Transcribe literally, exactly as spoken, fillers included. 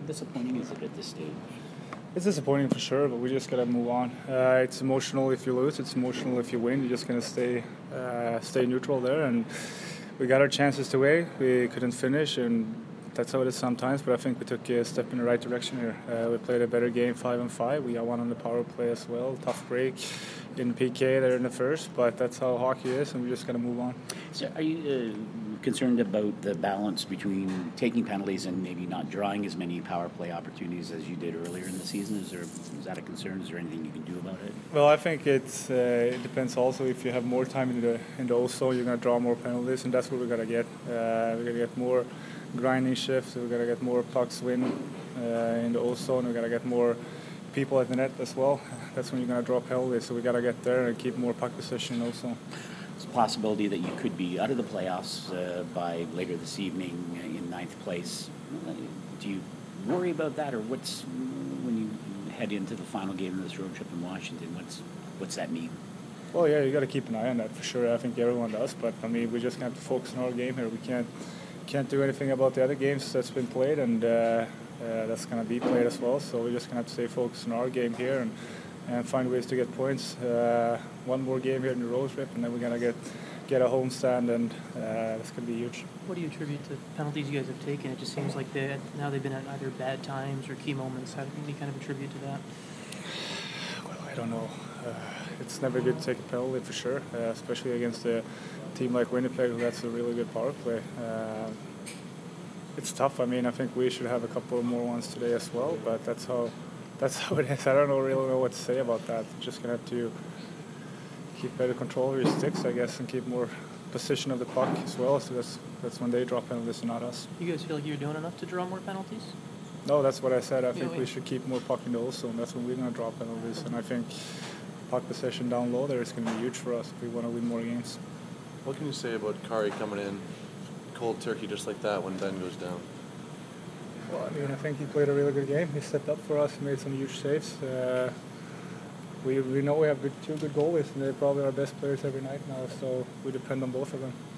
disappointing is it at this stage? It's disappointing for sure, but we just gotta move on. Uh, it's emotional if you lose. It's emotional if you win. You're just gonna stay uh, stay neutral there, and we got our chances to win. We couldn't finish, and that's how it is sometimes. But I think we took a step in the right direction here. Uh, we played a better game, five and five. We got one on the power play as well. Tough break in P K there in the first, but that's how hockey is, and we're just gonna move on. So, are you uh, concerned about the balance between taking penalties and maybe not drawing as many power play opportunities as you did earlier in the season? Is there is that a concern? Is there anything you can do about it? Well, I think it's uh, it depends also. If you have more time in the in the O S O, you're gonna draw more penalties, and that's what we're gonna get. Uh, we're gonna get more grinding shifts. We're gonna get more pucks win uh, in the O S O, and we're gonna get more people at the net as well. That's when you're gonna draw penalties. So we gotta get there and keep more puck possession also. It's a possibility that you could be out of the playoffs uh, by later this evening in ninth place. Uh, do you worry about that, or what's when you head into the final game of this road trip in Washington? What's what's that mean? Well, yeah, you got to keep an eye on that for sure. I think everyone does, but I mean, we're just gonna have to focus on our game here. We can't can't do anything about the other games that's been played, and uh, uh, that's gonna be played as well. So we're just gonna have to stay focused on our game here and. and find ways to get points. Uh, one more game here in the road trip, and then we're gonna get get a home stand, and uh, that's gonna be huge. What do you attribute to penalties you guys have taken? It just seems like they now they've been at either bad times or key moments. How do you kind of attribute to that? Well, I don't know. Uh, it's never good to take a penalty for sure, uh, especially against a team like Winnipeg, who that's a really good power play. Uh, it's tough. I mean, I think we should have a couple more ones today as well, but that's how. That's how it is. I don't know, really know what to say about that. You're just going to have to keep better control of your sticks, I guess, and keep more position of the puck as well. So that's that's when they draw penalties and not us. You guys feel like you're doing enough to draw more penalties? No, that's what I said. I yeah, think wait. we should keep more puck in the O S O, and that's when we're going to draw penalties. And I think puck possession down low there is going to be huge for us if we want to win more games. What can you say about Kari coming in cold turkey just like that when Ben goes down? Well, I mean, I think he played a really good game. He stepped up for us, made some huge saves. Uh, we we know we have two good goalies, and they're probably our best players every night now, so we depend on both of them.